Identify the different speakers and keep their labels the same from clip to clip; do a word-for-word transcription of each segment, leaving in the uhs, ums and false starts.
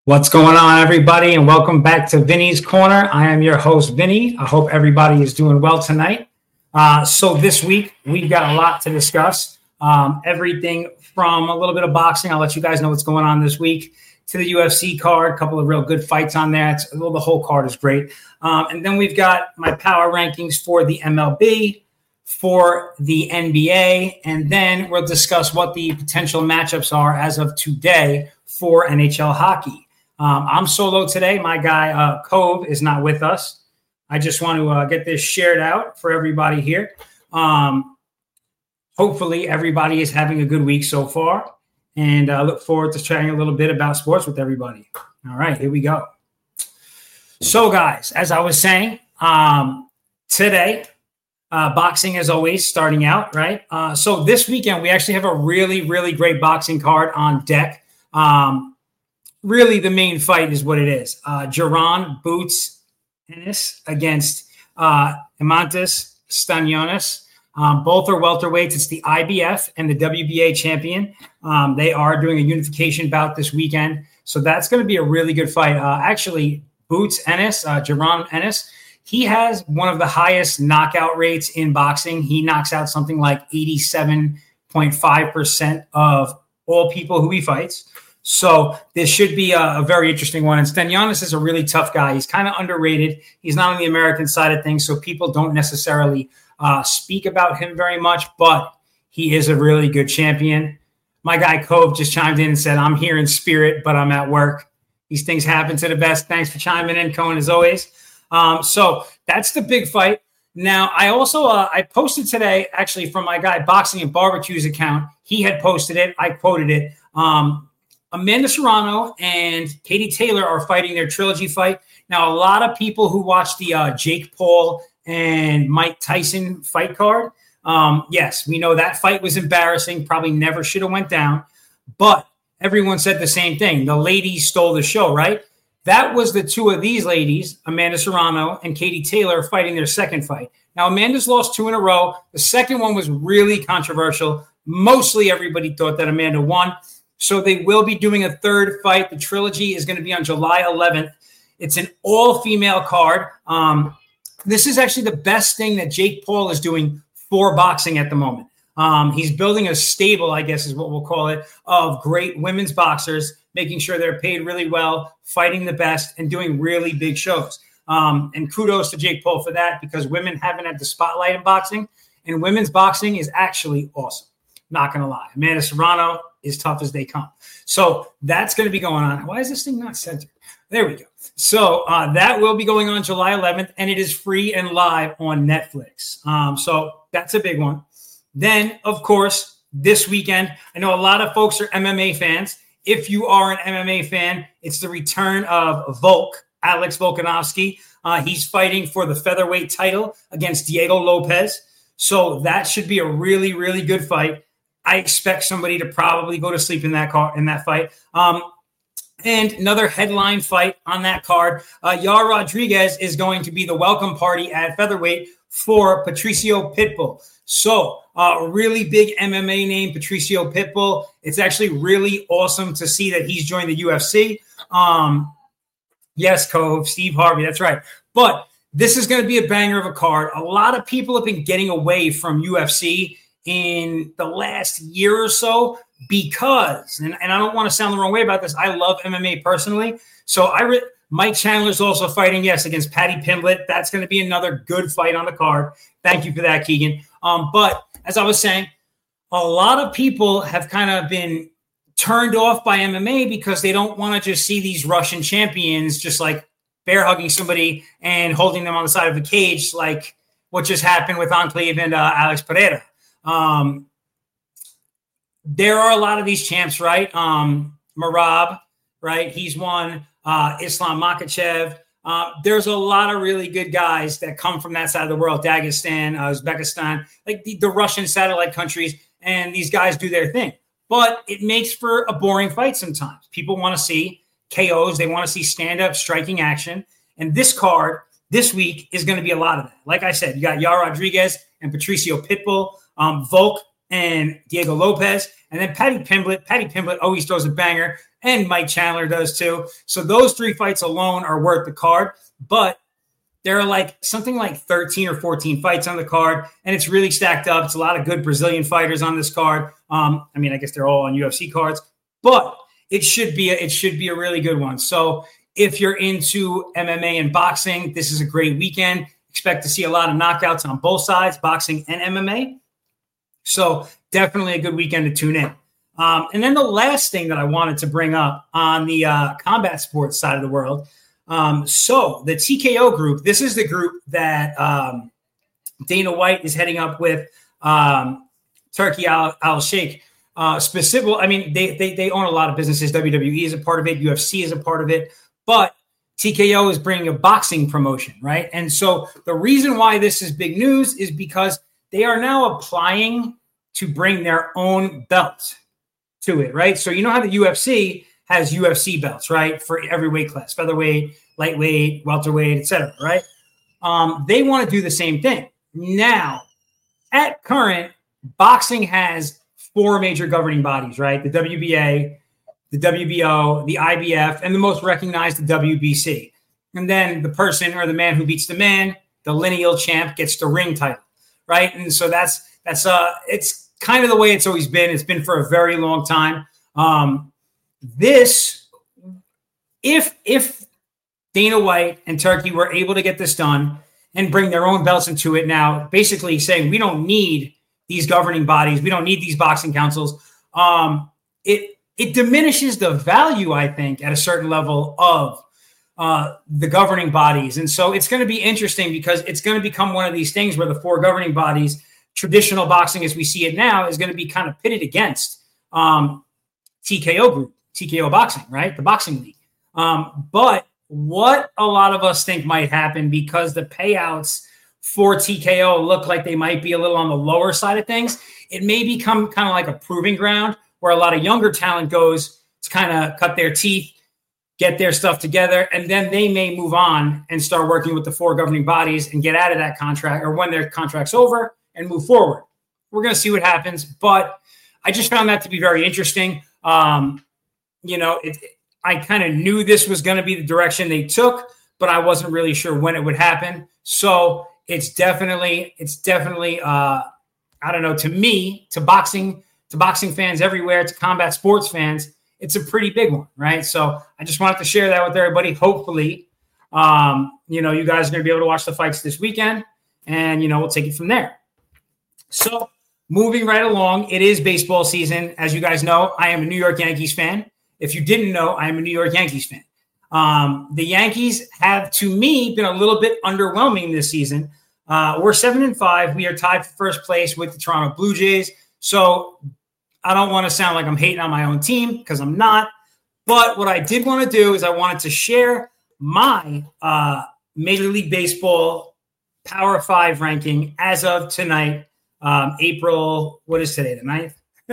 Speaker 1: What's going on, everybody, and welcome back to Vinny's Corner. I am your host, Vinny. I hope everybody is doing well tonight. Uh, so this week, we've got a lot to discuss. Um, everything from a little bit of boxing. I'll let you guys know what's going on this week, to the U F C card, a couple of real good fights on there. It's, well, the whole card is great. Um, and then we've got my power rankings for the M L B, for the N B A, and then we'll discuss what the potential matchups are as of today for N H L hockey. Um, I'm solo today. My guy, uh, Cove, is not with us. I just want to uh, get this shared out for everybody here. Um, hopefully, everybody is having a good week so far, and I uh, look forward to chatting a little bit about sports with everybody. All right, here we go. So, guys, as I was saying, um, today, uh, boxing as always starting out, right? Uh, so this weekend, we actually have a really, really great boxing card on deck. Um, Really, the main fight is what it is. Uh, Jaron Boots Ennis against uh, Eimantas Stanionis. Um, both are welterweights. It's the I B F and the W B A champion. Um, they are doing a unification bout this weekend. So that's going to be a really good fight. Uh, actually, Boots Ennis, uh, Jaron Ennis, he has one of the highest knockout rates in boxing. He knocks out something like eighty-seven point five percent of all people who he fights. So this should be a, a very interesting one. And Stanionis is a really tough guy. He's kind of underrated. He's not on the American side of things, so people don't necessarily uh, speak about him very much, but he is a really good champion. My guy Cove just chimed in and said, I'm here in spirit, but I'm at work. These things happen to the best. Thanks for chiming in, Cohen, as always. Um, so that's the big fight. Now, I also uh, I posted today, actually, from my guy Boxing and Barbecues account. He had posted it. I quoted it. Um, Amanda Serrano and Katie Taylor are fighting their trilogy fight. Now, a lot of people who watch the uh, Jake Paul and Mike Tyson fight card, um, yes, we know that fight was embarrassing, probably never should have went down, but everyone said the same thing. The ladies stole the show, right? That was the two of these ladies, Amanda Serrano and Katie Taylor, fighting their second fight. Now, Amanda's lost two in a row. The second one was really controversial. Mostly everybody thought that Amanda won. So they will be doing a third fight. The trilogy is going to be on July eleventh. It's an all-female card. Um, this is actually the best thing that Jake Paul is doing for boxing at the moment. Um, he's building a stable, I guess is what we'll call it, of great women's boxers, making sure they're paid really well, fighting the best, and doing really big shows. Um, and kudos to Jake Paul for that, because women haven't had the spotlight in boxing, and women's boxing is actually awesome. Not going to lie. Amanda Serrano is tough as they come. So that's going to be going on. Why is this thing not centered? There we go. So uh, that will be going on July eleventh, and it is free and live on Netflix. Um, so that's a big one. Then, of course, this weekend, I know a lot of folks are M M A fans. If you are an M M A fan, it's the return of Volk, Alex Volkanovski. Uh, he's fighting for the featherweight title against Diego Lopez. So that should be a really, really good fight. I expect somebody to probably go to sleep in that car in that fight. Um, and another headline fight on that card, uh, Yair Rodriguez is going to be the welcome party at featherweight for Patricio Pitbull. So a uh, really big M M A name, Patricio Pitbull. It's actually really awesome to see that he's joined the U F C. Um, yes, Cove, Steve Harvey, that's right. But this is going to be a banger of a card. A lot of people have been getting away from U F C in the last year or so because, and, and I don't want to sound the wrong way about this, I love M M A personally. So I re- Mike Chandler's also fighting, yes, against Paddy Pimblett. That's going to be another good fight on the card. Thank you for that, Keegan. Um, but as I was saying, a lot of people have kind of been turned off by M M A because they don't want to just see these Russian champions just like bear hugging somebody and holding them on the side of the cage like what just happened with Enclave and uh, Alex Pereira. Um, there are a lot of these champs, right? Um, Merab, right? He's won. Uh, Islam Makhachev. Uh, there's a lot of really good guys that come from that side of the world, Dagestan, uh, Uzbekistan, like the, the Russian satellite countries, and these guys do their thing. But it makes for a boring fight sometimes. People want to see K Os. They want to see stand-up striking action. And this card this week is going to be a lot of that. Like I said, you got Yair Rodriguez and Patricio Pitbull. Um, Volk and Diego Lopez. And then Paddy Pimblett. Paddy Pimblett always throws a banger, and Mike Chandler does too. So those three fights alone are worth the card. But there are like something like thirteen or fourteen fights on the card, and it's really stacked up. It's a lot of good Brazilian fighters on this card. Um, I mean, I guess they're all on U F C cards, but it should be a, it should be a really good one. So if you're into M M A and boxing, this is a great weekend. Expect to see a lot of knockouts on both sides, boxing and M M A. So definitely a good weekend to tune in. Um, and then the last thing that I wanted to bring up on the uh, combat sports side of the world. Um, so the T K O group, this is the group that um, Dana White is heading up with um, Turki Al, Al Sheikh. Uh, specific, I mean, they, they they own a lot of businesses. W W E is a part of it. U F C is a part of it. But T K O is bringing a boxing promotion, right? And so the reason why this is big news is because they are now applying to bring their own belts to it, right? So you know how the U F C has U F C belts, right? For every weight class, featherweight, lightweight, welterweight, et cetera, right? Um, they want to do the same thing. Now, at current, boxing has four major governing bodies, right? The W B A, the W B O, the I B F, and the most recognized, the W B C. And then the person or the man who beats the man, the lineal champ, gets the ring title, right? And so that's, that's uh, it's kind of the way it's always been. It's been for a very long time. Um, This, if if Dana White and Turki were able to get this done and bring their own belts into it now, basically saying we don't need these governing bodies, we don't need these boxing councils, um, it it diminishes the value, I think, at a certain level of uh, the governing bodies. And so it's going to be interesting because it's going to become one of these things where the four governing bodies, traditional boxing as we see it now, is going to be kind of pitted against um, T K O group. T K O boxing, right? The boxing league. Um, but what a lot of us think might happen because the payouts for T K O look like they might be a little on the lower side of things. It may become kind of like a proving ground where a lot of younger talent goes to kind of cut their teeth, get their stuff together, and then they may move on and start working with the four governing bodies and get out of that contract or when their contract's over and move forward. We're going to see what happens, but I just found that to be very interesting. Um, You know, it, I kind of knew this was going to be the direction they took, but I wasn't really sure when it would happen. So it's definitely, it's definitely, uh, I don't know, to me, to boxing, to boxing fans everywhere, to combat sports fans, it's a pretty big one, right? So I just wanted to share that with everybody. Hopefully, um, you know, you guys are going to be able to watch the fights this weekend, and, you know, we'll take it from there. So moving right along, it is baseball season. As you guys know, I am a New York Yankees fan. If you didn't know, I am a New York Yankees fan. Um, the Yankees have, to me, been a little bit underwhelming this season. Uh, we're seven and five. We are tied for first place with the Toronto Blue Jays. So I don't want to sound like I'm hating on my own team because I'm not. But what I did want to do is I wanted to share my uh, Major League Baseball Power Five ranking as of tonight, um, April. What is today? The ninth?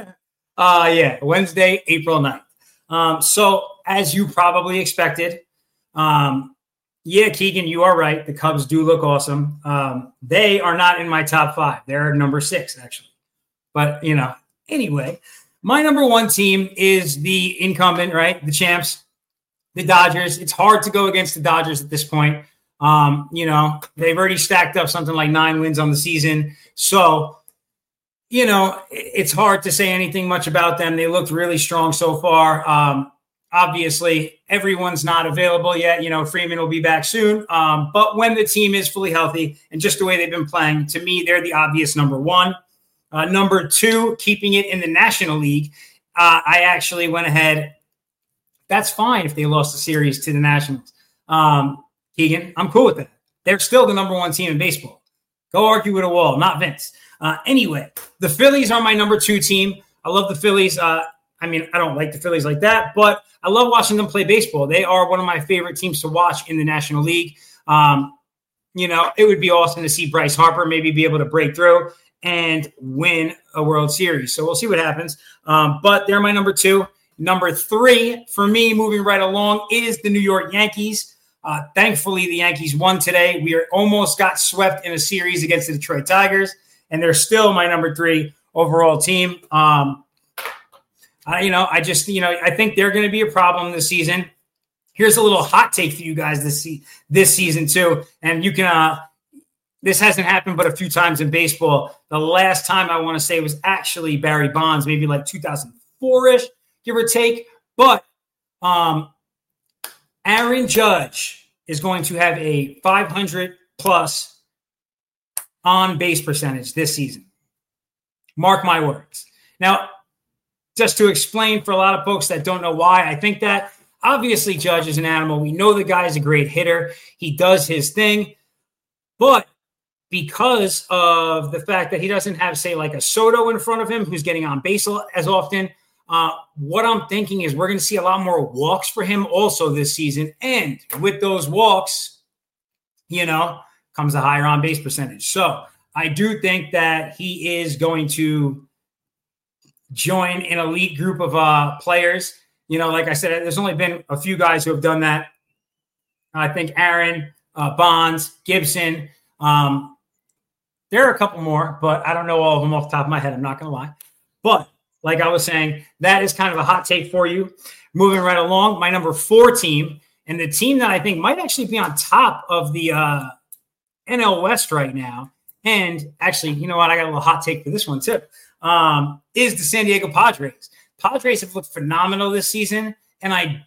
Speaker 1: uh, yeah, Wednesday, April ninth. Um, so as you probably expected, um, yeah, Keegan, you are right. The Cubs do look awesome. Um, they are not in my top five. They're number six, actually. But, you know, anyway, my number one team is the incumbent, right? The champs, the Dodgers. It's hard to go against the Dodgers at this point. Um, you know, they've already stacked up something like nine wins on the season. So, you know, it's hard to say anything much about them. They looked really strong so far. Um, obviously, everyone's not available yet. You know, Freeman will be back soon. Um, but when the team is fully healthy and just the way they've been playing, to me, they're the obvious number one. Uh, number two, keeping it in the National League. Uh, I actually went ahead. That's fine if they lost the series to the Nationals. Um, Keegan, I'm cool with that. They're still the number one team in baseball. Go argue with a wall, not Vince. Uh, anyway, the Phillies are my number two team. I love the Phillies. Uh, I mean, I don't like the Phillies like that, but I love watching them play baseball. They are one of my favorite teams to watch in the National League. Um, you know, it would be awesome to see Bryce Harper maybe be able to break through and win a World Series. So we'll see what happens. Um, but they're my number two. Number three for me, moving right along, is the New York Yankees. Uh, thankfully, the Yankees won today. We are almost got swept in a series against the Detroit Tigers, and they're still my number three overall team. Um, I, you know, I just, you know, I think they're going to be a problem this season. Here's a little hot take for you guys this se- this season too, and you can. Uh, this hasn't happened but a few times in baseball. The last time I want to say was actually Barry Bonds, maybe like two thousand four-ish, give or take. But um, Aaron Judge is going to have a five hundred plus on base percentage this season. Mark my words. Now, just to explain for a lot of folks that don't know why I think that. Obviously, Judge is an animal. We know the guy is a great hitter. He does his thing. But because of the fact that he doesn't have, say, like a Soto in front of him who's getting on base as often, uh, what I'm thinking is we're going to see a lot more walks for him also this season. And with those walks, you know, comes a higher on base percentage. So I do think that he is going to join an elite group of uh, players. You know, like I said, there's only been a few guys who have done that. I think Aaron, uh, Bonds, Gibson. Um, there are a couple more, but I don't know all of them off the top of my head. I'm not going to lie. But like I was saying, that is kind of a hot take for you. Moving right along, my number four team, and the team that I think might actually be on top of the uh, N L West right now. And actually, you know what? I got a little hot take for this one too. Um, is the San Diego Padres. Padres have looked phenomenal this season, and I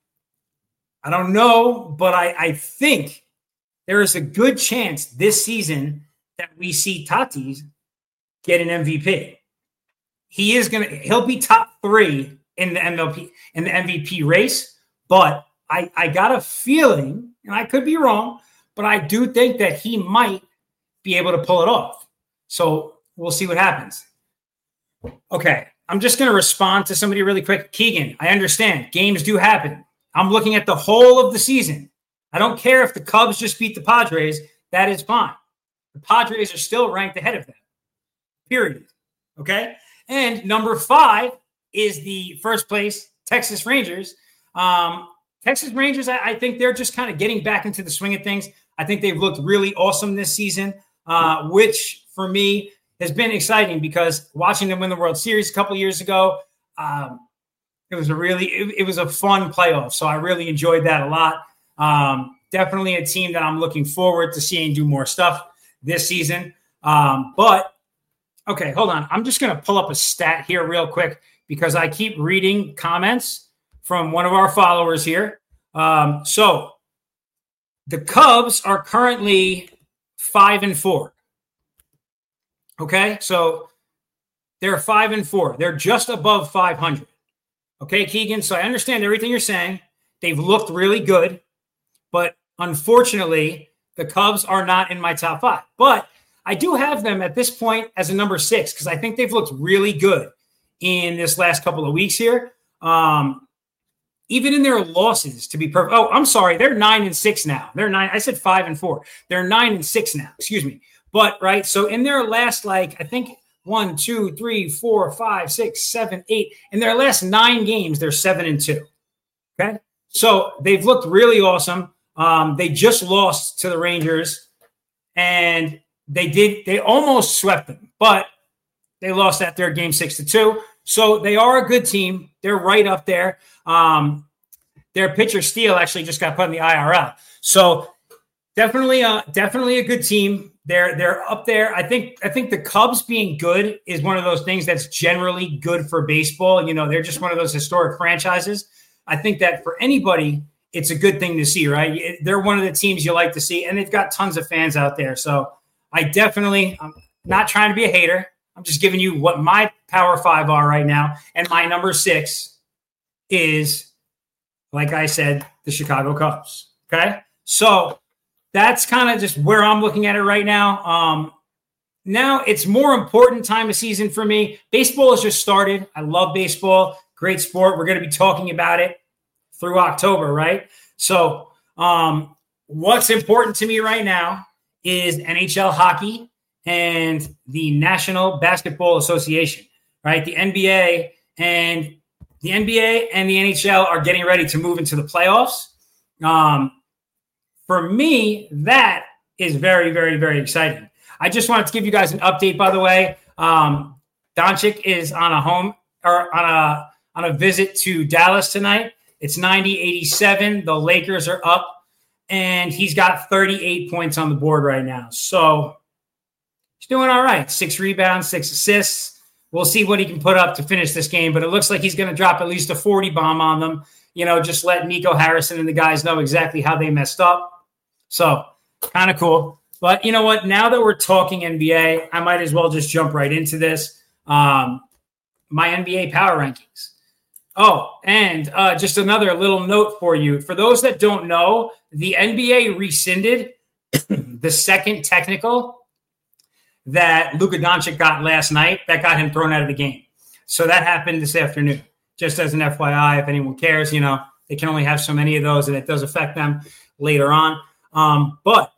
Speaker 1: I don't know, but I, I think there is a good chance this season that we see Tatis get an M V P. He is gonna he'll be top three in the M L B in the M V P race, but I, I got a feeling, and I could be wrong, but I do think that he might be able to pull it off. So we'll see what happens. Okay. I'm just going to respond to somebody really quick. Keegan, I understand. Games do happen. I'm looking at the whole of the season. I don't care if the Cubs just beat the Padres. That is fine. The Padres are still ranked ahead of them. Period. Okay? And number five is the first place Texas Rangers. Um, Texas Rangers, I, I think they're just kind of getting back into the swing of things. I think they've looked really awesome this season, uh, which for me – has been exciting because watching them win the World Series a couple years ago, um, it was a really, it, it was a fun playoff. So I really enjoyed that a lot. Um, definitely a team that I'm looking forward to seeing do more stuff this season. Um, but okay, hold on. I'm just going to pull up a stat here real quick because I keep reading comments from one of our followers here. Um, so the Cubs are currently five and four. Okay, so they're five and four. They're just above five hundred. Okay, Keegan. So I understand everything you're saying. They've looked really good, but unfortunately, the Cubs are not in my top five. But I do have them at this point as a number six because I think they've looked really good in this last couple of weeks here. Um, even in their losses, to be perfect. Oh, I'm sorry. They're nine and six now. They're nine. I said five and four. They're nine and six now. Excuse me. But, right, so in their last, like, I think one, two, three, four, five, six, seven, eight, in their last nine games, they're seven and two. Okay? So they've looked really awesome. Um, they just lost to the Rangers, and they did, they almost swept them, but they lost at their game six to two. So they are a good team. They're right up there. Um, their pitcher Steele actually just got put in the I R L. So definitely, uh, definitely a good team. They're they're up there. I think I think the Cubs being good is one of those things that's generally good for baseball. You know, they're just one of those historic franchises. I think that for anybody, it's a good thing to see, right? They're one of the teams you like to see, and they've got tons of fans out there. So I definitely, I'm not trying to be a hater. I'm just giving you what my Power Five are right now. And my number six is, like I said, the Chicago Cubs. Okay? So that's kind of just where I'm looking at it right now. Um, now it's more important time of season for me. Baseball has just started. I love baseball. Great sport. We're going to be talking about it through October, right? So um, what's important to me right now is N H L hockey and the National Basketball Association, right? The N B A and the N B A and the N H L are getting ready to move into the playoffs. Um, For me, that is very, very, very exciting. I just wanted to give you guys an update, by the way. Um, Doncic is on a home or on a on a visit to Dallas tonight. It's ninety eighty-seven. The Lakers are up, and he's got thirty-eight points on the board right now. So he's doing all right. Six rebounds, six assists. We'll see what he can put up to finish this game, but it looks like he's going to drop at least a forty bomb on them. You know, just let Nico Harrison and the guys know exactly how they messed up. So kind of cool. But you know what? Now that we're talking N B A, I might as well just jump right into this. Um, my N B A power rankings. Oh, and uh, just another little note for you. For those that don't know, the N B A rescinded the second technical that Luka Doncic got last night. That got him thrown out of the game. So that happened this afternoon. Just as an F Y I, if anyone cares, you know, they can only have so many of those, and it does affect them later on. Um, but,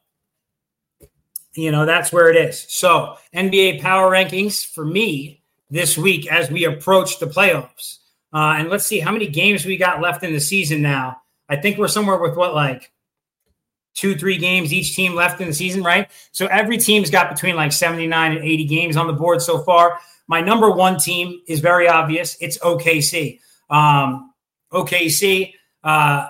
Speaker 1: you know, that's where it is. So N B A power rankings for me this week as we approach the playoffs. Uh, and let's see how many games we got left in the season now. I think we're somewhere with what, like two, three games each team left in the season, right? So every team's got between like seventy-nine and eighty games on the board so far. My number one team is very obvious. It's O K C. Um, O K C, uh,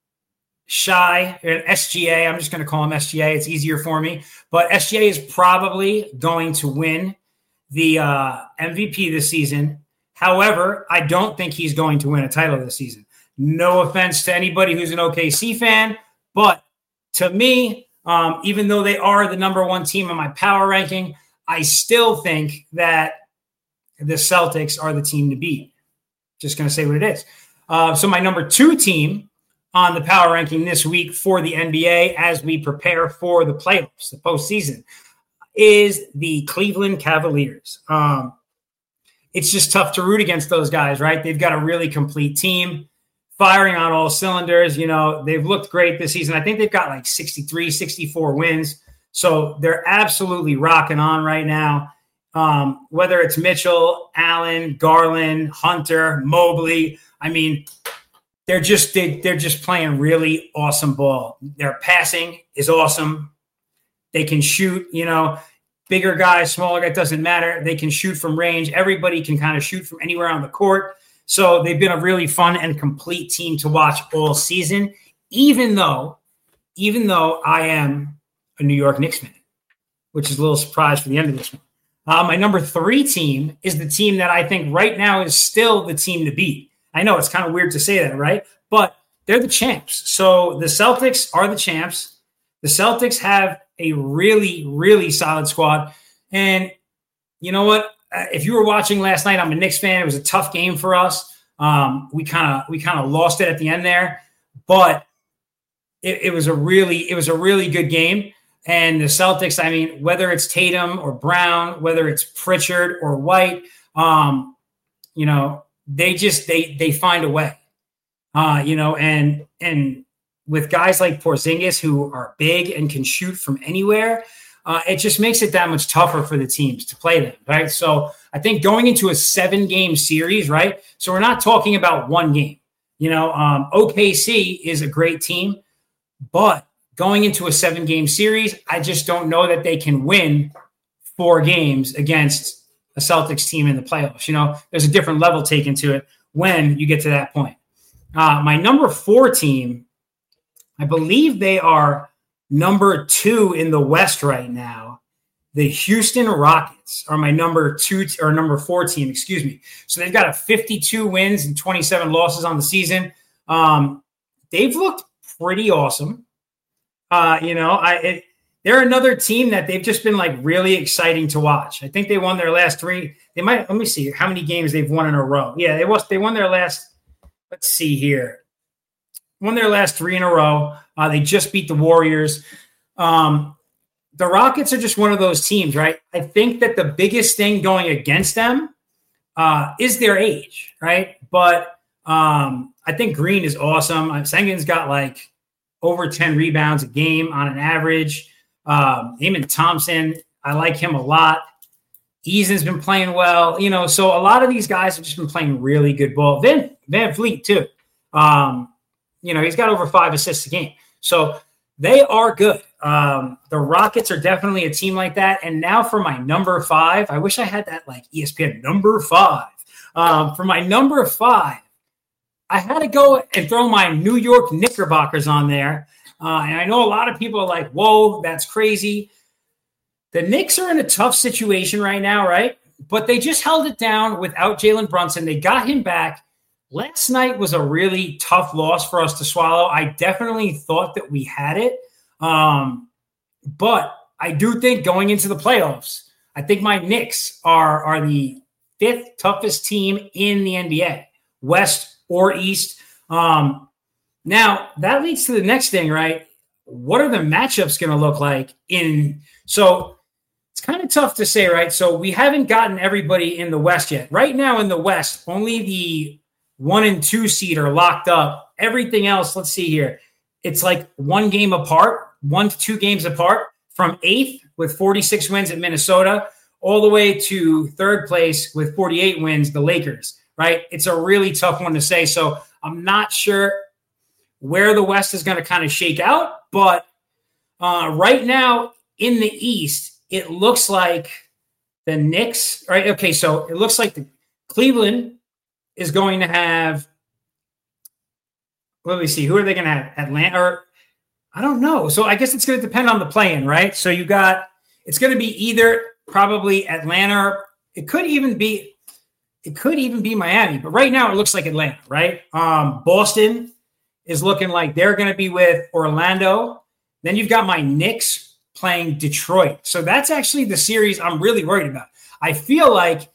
Speaker 1: Shy, S G A. I'm just going to call him S G A. It's easier for me. But S G A is probably going to win the uh, M V P this season. However, I don't think he's going to win a title this season. No offense to anybody who's an O K C fan, but to me, um, even though they are the number one team in my power ranking, I still think that the Celtics are the team to beat. Just going to say what it is. Uh, so my number two team on the power ranking this week for the N B A as we prepare for the playoffs, the postseason, is the Cleveland Cavaliers. Um, it's just tough to root against those guys, right? They've got a really complete team, firing on all cylinders. You know, they've looked great this season. I think they've got like sixty-three, sixty-four wins. So they're absolutely rocking on right now. Um, whether it's Mitchell, Allen, Garland, Hunter, Mobley, I mean, they're just they, they're just playing really awesome ball. Their passing is awesome. They can shoot, you know, bigger guys, smaller guys, doesn't matter. They can shoot from range. Everybody can kind of shoot from anywhere on the court. So they've been a really fun and complete team to watch all season, even though, even though I am a New York Knicks fan, which is a little surprise for the end of this one. Uh, my number three team is the team that I think right now is still the team to beat. I know it's kind of weird to say that, right? But they're the champs. So the Celtics are the champs. The Celtics have a really, really solid squad. And you know what? If you were watching last night, I'm a Knicks fan. It was a tough game for us. Um, we kind of we kind of lost it at the end there, but it, it was a really it was a really good game. And the Celtics, I mean, whether it's Tatum or Brown, whether it's Pritchard or White, um, you know, they just they they find a way, uh, you know, and and with guys like Porzingis who are big and can shoot from anywhere, uh, it just makes it that much tougher for the teams to play them, right? So I think going into a seven-game series, right? So we're not talking about one game. You know, um, O K C is a great team, but going into a seven-game series, I just don't know that they can win four games against a Celtics team in the playoffs. You know, there's a different level taken to it when you get to that point. Uh, my number four team, I believe they are number two in the West right now. The Houston Rockets are my number two t- or number four team, excuse me. So they've got a fifty-two wins and twenty-seven losses on the season. Um, they've looked pretty awesome. Uh, you know, I it, they're another team that they've just been like really exciting to watch. I think they won their last three. They might let me see how many games they've won in a row. Yeah, they was they won their last. Let's see here, won their last three in a row. Uh, they just beat the Warriors. Um, the Rockets are just one of those teams, right? I think that the biggest thing going against them uh, is their age, right? But um, I think Green is awesome. Sengun's got like over ten rebounds a game on an average. Um, Eamon Thompson, I like him a lot. Eason's been playing well, you know, so a lot of these guys have just been playing really good ball. Then Van Vliet too. Um, you know, he's got over five assists a game. So they are good. Um, the Rockets are definitely a team like that. And now for my number five, I wish I had that like E S P N number five. Um, for my number five, I had to go and throw my New York Knickerbockers on there. Uh, and I know a lot of people are like, whoa, that's crazy. The Knicks are in a tough situation right now, right? But they just held it down without Jalen Brunson. They got him back. Last night was a really tough loss for us to swallow. I definitely thought that we had it. Um, but I do think going into the playoffs, I think my Knicks are, are the fifth toughest team in the N B A, West or East. Um, now, that leads to the next thing, right? What are the matchups going to look like in – so it's kind of tough to say, right? So we haven't gotten everybody in the West yet. Right now in the West, only the one and two seed are locked up. Everything else, let's see here. It's like one game apart, one to two games apart from eighth with forty-six wins at Minnesota all the way to third place with forty-eight wins, the Lakers, right? It's a really tough one to say. So I'm not sure where the West is going to kind of shake out. But uh, right now in the East, it looks like the Knicks, right? Okay, so it looks like the Cleveland is going to have, let me see, who are they going to have? Atlanta, or I don't know. So I guess it's going to depend on the play-in, right? So you got, it's going to be either probably Atlanta, or it could even be, it could even be Miami. But right now it looks like Atlanta, right? Um, Boston is looking like they're going to be with Orlando. Then you've got my Knicks playing Detroit. So that's actually the series I'm really worried about. I feel like,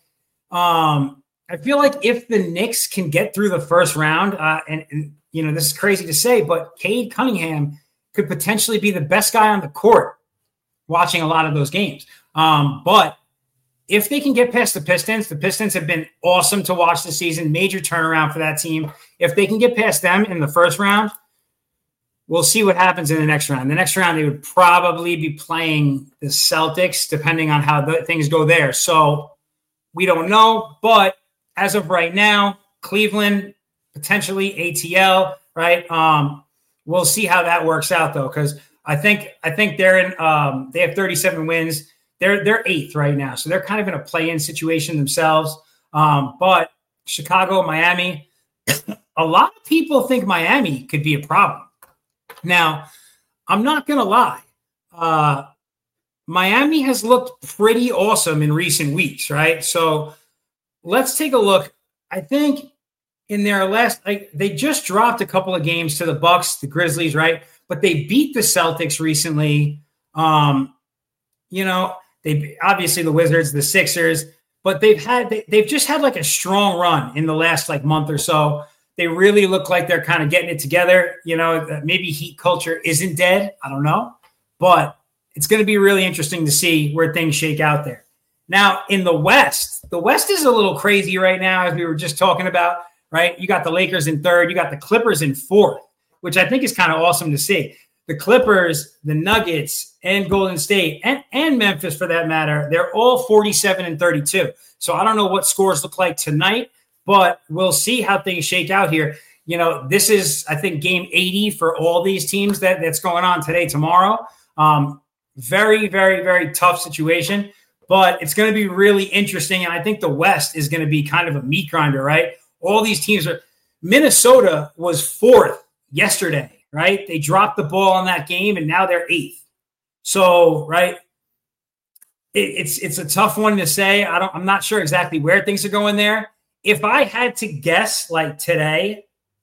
Speaker 1: um, I feel like if the Knicks can get through the first round, uh, and, and you know, this is crazy to say, but Cade Cunningham could potentially be the best guy on the court watching a lot of those games. Um, but if they can get past the Pistons, the Pistons have been awesome to watch this season, major turnaround for that team. If they can get past them in the first round, we'll see what happens in the next round. The next round, they would probably be playing the Celtics, depending on how the things go there. So we don't know, but as of right now, Cleveland, potentially A T L, right? Um, we'll see how that works out, though, because I think I think they're in. Um, they have thirty-seven wins. They're they're eighth right now, so they're kind of in a play-in situation themselves. Um, but Chicago, Miami, a lot of people think Miami could be a problem. Now, I'm not going to lie. Uh, Miami has looked pretty awesome in recent weeks, right? So let's take a look. I think in their last, like, they just dropped a couple of games to the Bucks, the Grizzlies, right? But they beat the Celtics recently. Um, you know, they obviously the Wizards, the Sixers, but they've had they, they've just had like a strong run in the last like month or so. They really look like they're kind of getting it together. You know, maybe Heat culture isn't dead. I don't know, but it's going to be really interesting to see where things shake out there. Now, in the West, the West is a little crazy right now, as we were just talking about, right? You got the Lakers in third. You got the Clippers in fourth, which I think is kind of awesome to see. The Clippers, the Nuggets, and Golden State, and, and Memphis for that matter, they're all forty-seven and thirty-two. So I don't know what scores look like tonight, but we'll see how things shake out here. You know, this is, I think, game eighty for all these teams that, that's going on today, tomorrow. Um, very, very, very tough situation, but it's going to be really interesting. And I think the West is going to be kind of a meat grinder, right? All these teams are – Minnesota was fourth yesterday. Right? They dropped the ball on that game, and now they're eighth. So, right, it, it's it's a tough one to say. I don't. I'm not sure exactly where things are going there. If I had to guess, like today,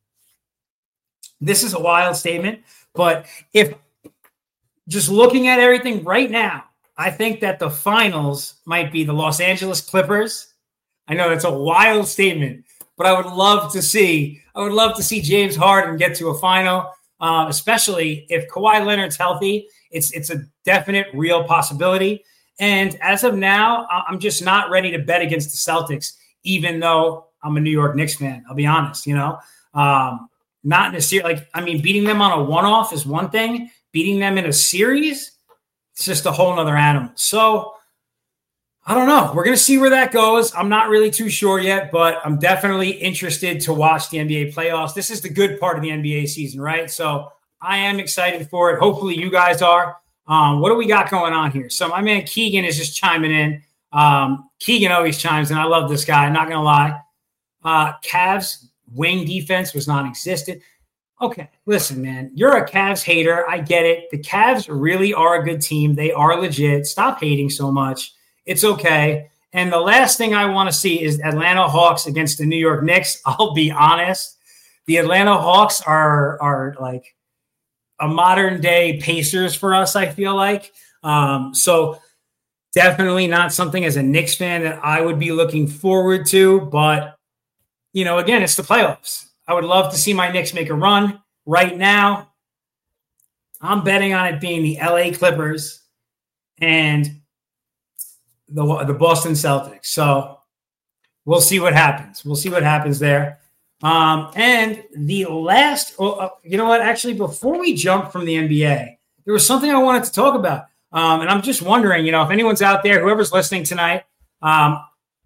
Speaker 1: this is a wild statement, but if just looking at everything right now, I think that the finals might be the Los Angeles Clippers. I know that's a wild statement, but I would love to see. I would love to see James Harden get to a final. Um, especially if Kawhi Leonard's healthy, it's it's a definite, real possibility. And as of now, I'm just not ready to bet against the Celtics, even though I'm a New York Knicks fan. I'll be honest, you know, um, not in a series. Like, I mean, beating them on a one-off is one thing. Beating them in a series, it's just a whole nother animal. So I don't know. We're going to see where that goes. I'm not really too sure yet, but I'm definitely interested to watch the N B A playoffs. This is the good part of the N B A season, right? So I am excited for it. Hopefully you guys are. Um, what do we got going on here? So my man Keegan is just chiming in. Um, Keegan always chimes in. I love this guy. I'm not going to lie. Uh, Cavs wing defense was non-existent. Okay, listen, man. You're a Cavs hater. I get it. The Cavs really are a good team. They are legit. Stop hating so much. It's okay. And the last thing I want to see is Atlanta Hawks against the New York Knicks. I'll be honest. The Atlanta Hawks are, are like a modern day Pacers for us, I feel like. Um, so definitely not something as a Knicks fan that I would be looking forward to. But, you know, again, it's the playoffs. I would love to see my Knicks make a run. Right now, I'm betting on it being the L A Clippers and the, the Boston Celtics. So we'll see what happens. We'll see what happens there. Um, and the last, oh, uh, you know what? Actually, before we jump from the N B A, there was something I wanted to talk about. Um, and I'm just wondering, you know, if anyone's out there, whoever's listening tonight, um,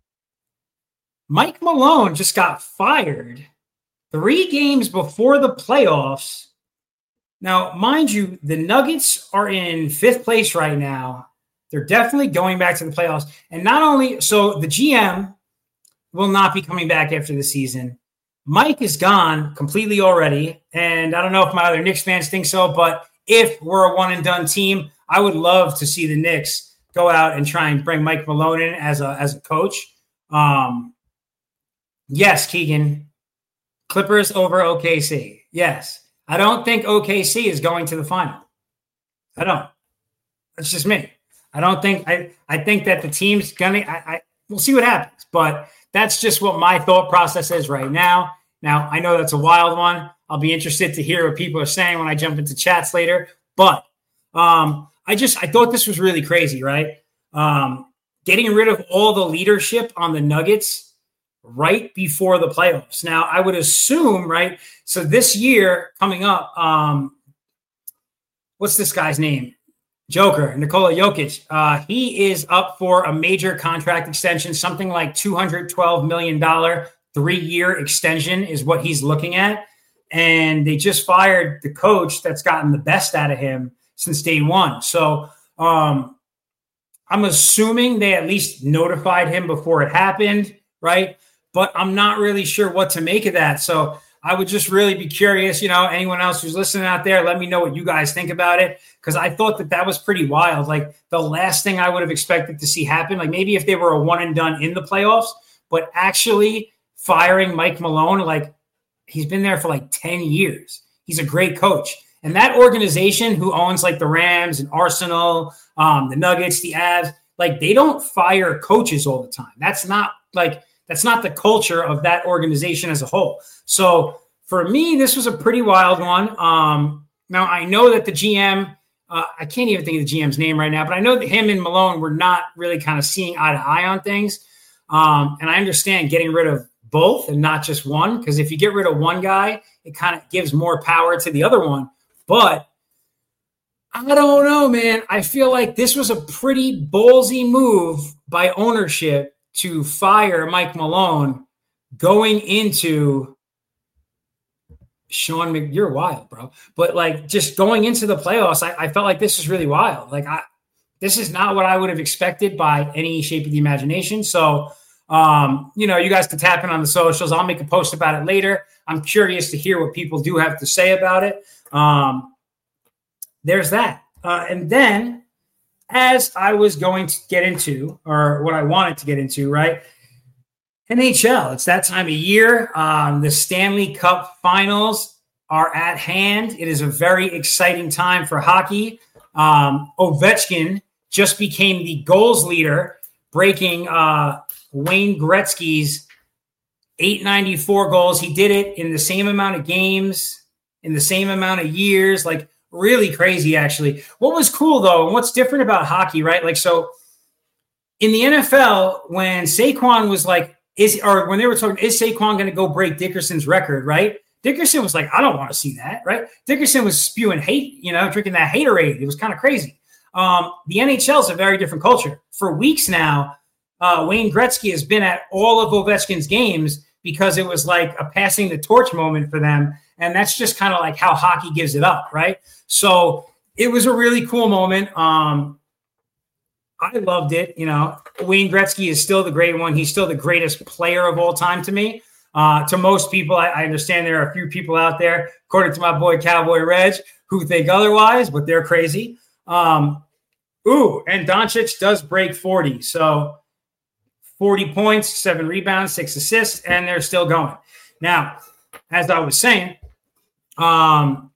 Speaker 1: Mike Malone just got fired three games before the playoffs. Now, mind you, the Nuggets are in fifth place right now. They're definitely going back to the playoffs. And not only, so the G M will not be coming back after the season. Mike is gone completely already. And I don't know if my other Knicks fans think so, but if we're a one and done team, I would love to see the Knicks go out and try and bring Mike Malone in as a, as a coach. Um, yes, Keegan. Clippers over O K C. Yes. I don't think O K C is going to the final. I don't. That's just me. I don't think I, I think that the team's gonna I, I we'll see what happens, but that's just what my thought process is right now. Now I know that's a wild one. I'll be interested to hear what people are saying when I jump into chats later. But um, I just I thought this was really crazy, right? Um, getting rid of all the leadership on the Nuggets right before the playoffs. Now, I would assume, right? So this year coming up, um, what's this guy's name? Joker, Nikola Jokic. Uh, he is up for a major contract extension, something like two hundred twelve million dollars three-year extension is what he's looking at. And they just fired the coach that's gotten the best out of him since day one. So um, I'm assuming they at least notified him before it happened, right? But I'm not really sure what to make of that. So I would just really be curious, you know, anyone else who's listening out there, let me know what you guys think about it. Because I thought that that was pretty wild. Like the last thing I would have expected to see happen, like maybe if they were a one and done in the playoffs, but actually firing Mike Malone, like he's been there for like ten years. He's a great coach. And that organization who owns like the Rams and Arsenal, um, the Nuggets, the Avs, like they don't fire coaches all the time. That's not like, That's not the culture of that organization as a whole. So for me, this was a pretty wild one. Um, now, I know that the G M, uh, I can't even think of the G M's name right now, but I know that him and Malone were not really kind of seeing eye to eye on things. Um, and I understand getting rid of both and not just one, because if you get rid of one guy, it kind of gives more power to the other one. But I don't know, man. I feel like this was a pretty ballsy move by ownership to fire Mike Malone going into Sean Mc, you're wild, bro. But like just going into the playoffs, I, I felt like this is really wild. Like I, this is not what I would have expected by any shape of the imagination. So, um, you know, you guys can tap in on the socials. I'll make a post about it later. I'm curious to hear what people do have to say about it. Um, there's that. Uh, and then as I was going to get into, or what I wanted to get into, right? N H L, it's that time of year. Um, the Stanley Cup finals are at hand. It is a very exciting time for hockey. Um, Ovechkin just became the goals leader, breaking uh, Wayne Gretzky's eight ninety-four goals. He did it in the same amount of games, in the same amount of years, like really crazy, actually. What was cool, though, and what's different about hockey, right? Like, so in the N F L, when Saquon was like, is or when they were talking, is Saquon going to go break Dickerson's record, right? Dickerson was like, I don't want to see that, right? Dickerson was spewing hate, you know, drinking that haterade. It was kind of crazy. Um, the N H L is a very different culture. For weeks now, uh, Wayne Gretzky has been at all of Ovechkin's games because it was like a passing the torch moment for them. And that's just kind of like how hockey gives it up, right? So it was a really cool moment. Um, I loved it. You know, Wayne Gretzky is still the great one. He's still the greatest player of all time to me. Uh, to most people, I, I understand there are a few people out there, according to my boy Cowboy Reg, who think otherwise, but they're crazy. Um, ooh, and Doncic does break forty. So forty points, seven rebounds, six assists, and they're still going. Now, as I was saying, um,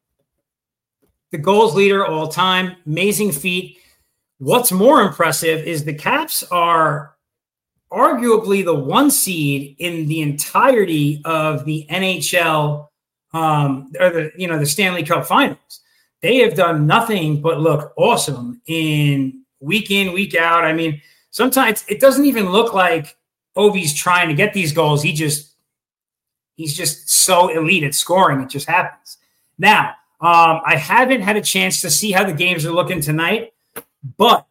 Speaker 1: the goals leader all time, amazing feat. What's more impressive is the Caps are arguably the one seed in the entirety of the N H L um, or the, you know, the Stanley Cup Finals. They have done nothing but look awesome in week in, week out. I mean, sometimes it doesn't even look like Ovi's trying to get these goals. He just, he's just so elite at scoring. It just happens. Now, um, I haven't had a chance to see how the games are looking tonight, but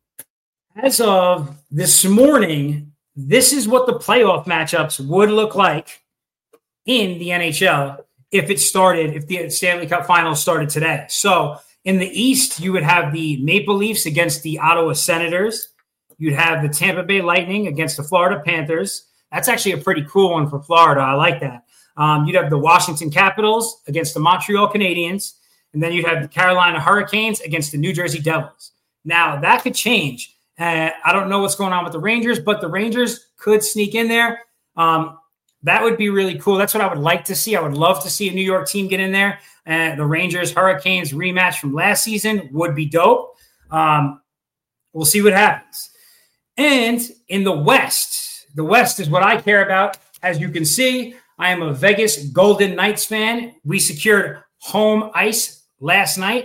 Speaker 1: as of this morning, this is what the playoff matchups would look like in the N H L if it started, if the Stanley Cup Finals started today. So in the East, you would have the Maple Leafs against the Ottawa Senators. You'd have the Tampa Bay Lightning against the Florida Panthers. That's actually a pretty cool one for Florida. I like that. Um, you'd have the Washington Capitals against the Montreal Canadiens. And then you'd have the Carolina Hurricanes against the New Jersey Devils. Now, that could change. Uh, I don't know what's going on with the Rangers, but the Rangers could sneak in there. Um, that would be really cool. That's what I would like to see. I would love to see a New York team get in there. Uh, the Rangers Hurricanes rematch from last season would be dope. Um, we'll see what happens. And in the West, the West is what I care about. As you can see, I am a Vegas Golden Knights fan. We secured home ice last night,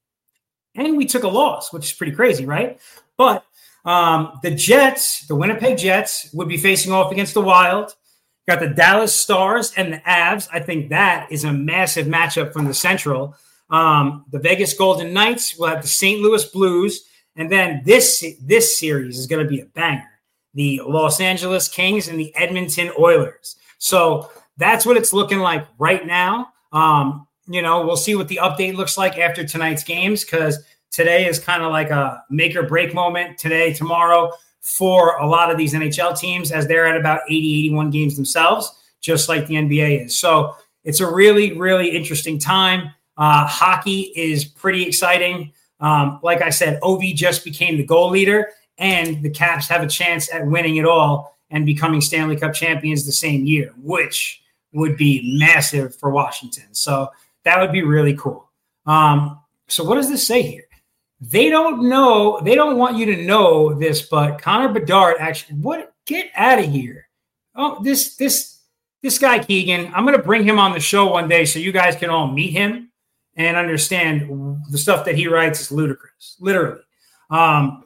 Speaker 1: and we took a loss, which is pretty crazy, right? But um, the Jets, the Winnipeg Jets, would be facing off against the Wild. Got the Dallas Stars and the Avs. I think that is a massive matchup from the Central. Um, the Vegas Golden Knights will have the Saint Louis Blues. And then this, this series is going to be a banger. The Los Angeles Kings and the Edmonton Oilers. So that's what it's looking like right now. Um, you know, we'll see what the update looks like after tonight's games, because today is kind of like a make or break moment today, tomorrow, for a lot of these N H L teams, as they're at about eighty, eighty-one games themselves, just like the N B A is. So it's a really, really interesting time. Uh, hockey is pretty exciting. Um, like I said, Ovi just became the goal leader, and the Caps have a chance at winning it all and becoming Stanley Cup champions the same year, which would be massive for Washington. So that would be really cool. Um, so what does this say here? They don't know. They don't want you to know this, but Connor Bedard actually, what? Get out of here. Oh, this, this, this guy, Keegan, I'm going to bring him on the show one day so you guys can all meet him and understand the stuff that he writes is ludicrous, literally. Um,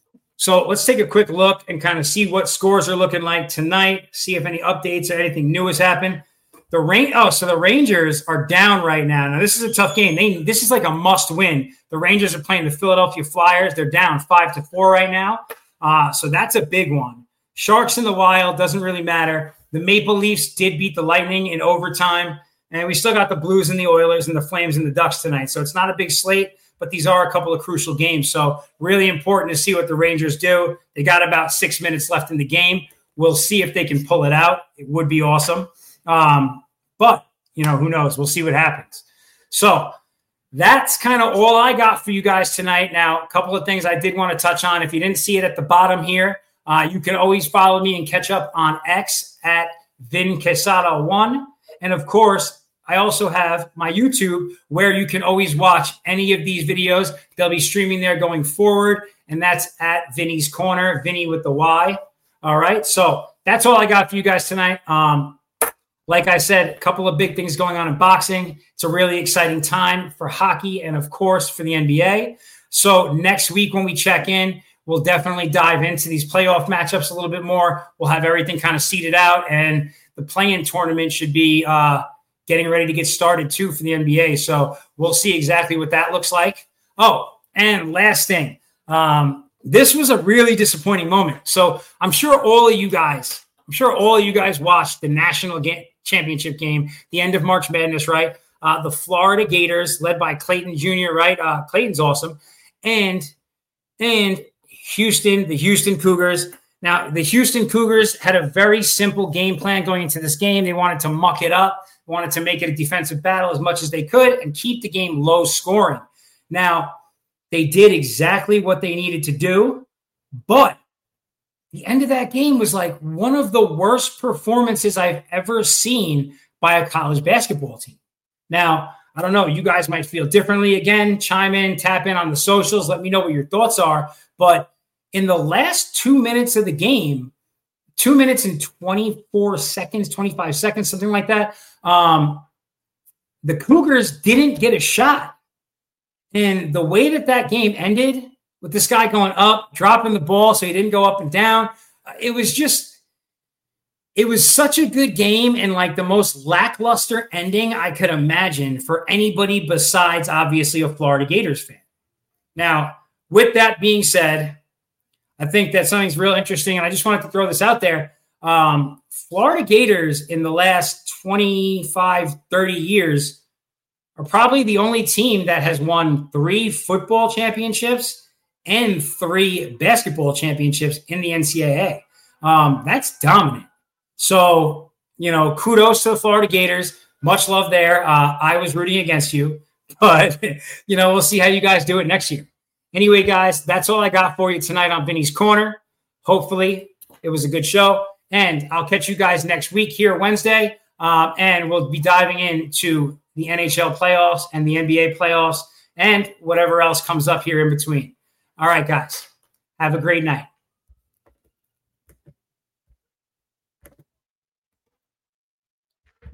Speaker 1: so let's take a quick look and kind of see what scores are looking like tonight, see if any updates or anything new has happened. The rain. Oh, so the Rangers are down right now. Now, this is a tough game. They This is like a must win. The Rangers are playing the Philadelphia Flyers. They're down five to four right now. Uh, so that's a big one. Sharks in the Wild, doesn't really matter. The Maple Leafs did beat the Lightning in overtime. And we still got the Blues and the Oilers and the Flames and the Ducks tonight. So it's not a big slate, but these are a couple of crucial games. So really important to see what the Rangers do. They got about six minutes left in the game. We'll see if they can pull it out. It would be awesome. Um, but, you know, who knows? We'll see what happens. So that's kind of all I got for you guys tonight. Now, a couple of things I did want to touch on. If you didn't see it at the bottom here, uh, you can always follow me and catch up on X at Vin Quesada one. And, of course, I also have my YouTube where you can always watch any of these videos. They'll be streaming there going forward, and that's at Vinny's Corner, Vinny with the Y. All right, so that's all I got for you guys tonight. Um, like I said, a couple of big things going on in boxing. It's a really exciting time for hockey and, of course, for the N B A. So next week when we check in, we'll definitely dive into these playoff matchups a little bit more. We'll have everything kind of seeded out, and the play-in tournament should be uh, getting ready to get started, too, for the N B A. So we'll see exactly what that looks like. Oh, and last thing. Um, this was a really disappointing moment. So I'm sure all of you guys, I'm sure all of you guys watched the national game, championship game, the end of March Madness, right? uh, the Florida Gators, led by Clayton Junior, right? Uh, Clayton's awesome. And, and Houston, the Houston Cougars. Now, the Houston Cougars had a very simple game plan going into this game. They wanted to muck it up, wanted to make it a defensive battle as much as they could and keep the game low scoring. Now, they did exactly what they needed to do, but the end of that game was like one of the worst performances I've ever seen by a college basketball team. Now, I don't know, you guys might feel differently. Again, chime in, tap in on the socials. Let me know what your thoughts are. But in the last two minutes of the game, two minutes and twenty-four seconds, twenty-five seconds, something like that, um, the Cougars didn't get a shot. And the way that that game ended, with this guy going up, dropping the ball so he didn't go up and down. It was just, it was such a good game and like the most lackluster ending I could imagine for anybody besides, obviously, a Florida Gators fan. Now, with that being said, I think that something's real interesting, and I just wanted to throw this out there. Um, Florida Gators in the last twenty-five, thirty years are probably the only team that has won three football championships and three basketball championships in the N C double A. Um, that's dominant. So, you know, kudos to the Florida Gators. Much love there. Uh, I was rooting against you, but, you know, we'll see how you guys do it next year. Anyway, guys, that's all I got for you tonight on Vinny's Corner. Hopefully it was a good show, and I'll catch you guys next week here Wednesday, um, and we'll be diving into the N H L playoffs and the N B A playoffs and whatever else comes up here in between. All right, guys, have a great night.